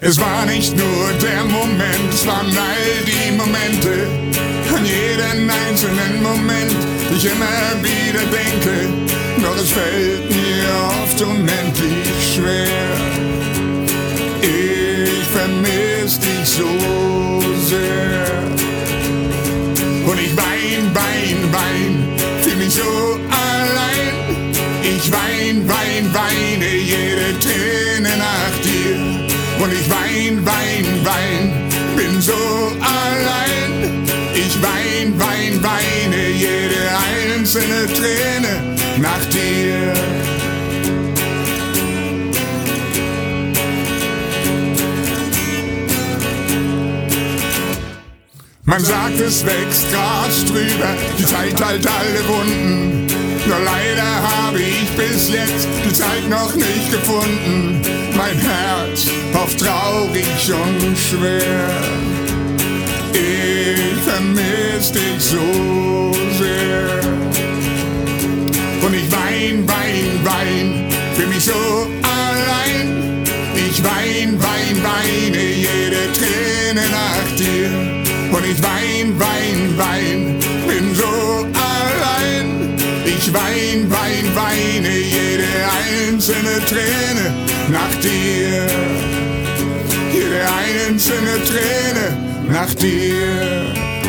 Es war nicht nur der Moment, es waren all die Momente, an jeden einzelnen Moment, ich immer wieder denke, doch es fällt mir oft unendlich schwer. Ich vermiss dich so sehr. Und ich wein, fühl mich so allein. Ich weine jede Träne nach dir. Und ich wein, bin so allein. Ich weine jede einzelne Träne nach dir. Man sagt, es wächst Gras drüber, die Zeit heilt alle Wunden. Nur leider habe ich bis jetzt die Zeit noch nicht gefunden. Mein Herz oft traurig und schwer. Ich vermiss dich so sehr. Und ich wein, fühl mich so allein. Ich weine jede Träne nach dir. Und ich wein, bin so allein. Ich weine jede einzelne Träne nach dir. Jede einzelne Träne nach dir.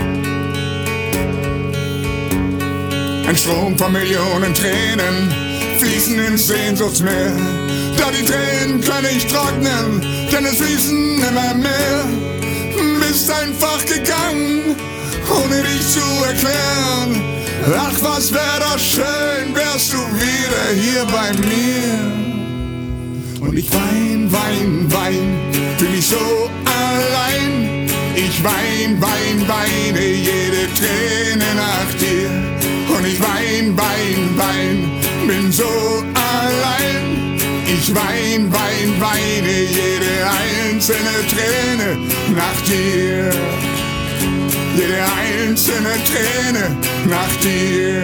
Ein Strom von Millionen Tränen fließen ins Sehnsuchtsmeer. Da die Tränen können nicht trocknen, denn es fließen immer mehr. Bist einfach gegangen, ohne dich zu erklären. Ach, was wär doch schön, wärst du wieder hier bei mir. Und ich wein, fühl mich so allein. Ich weine jede Träne nach dir. Und ich wein, bin so allein. Ich weine jede einzelne Träne nach dir. Jede einzelne Träne nach dir.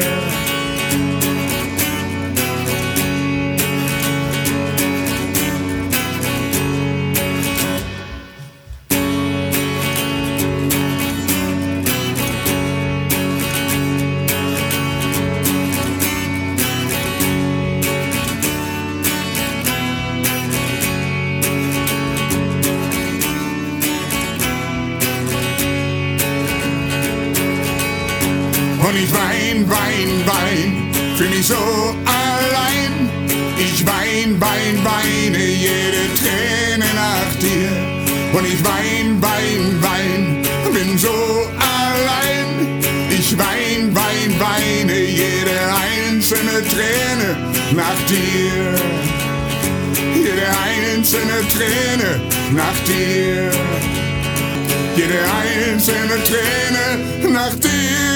Und ich wein, fühl mich so allein. Ich weine jede Träne nach dir. Und ich wein, bin so allein. Ich weine jede einzelne Träne nach dir. Jede einzelne Träne nach dir. Jede einzelne Träne nach dir.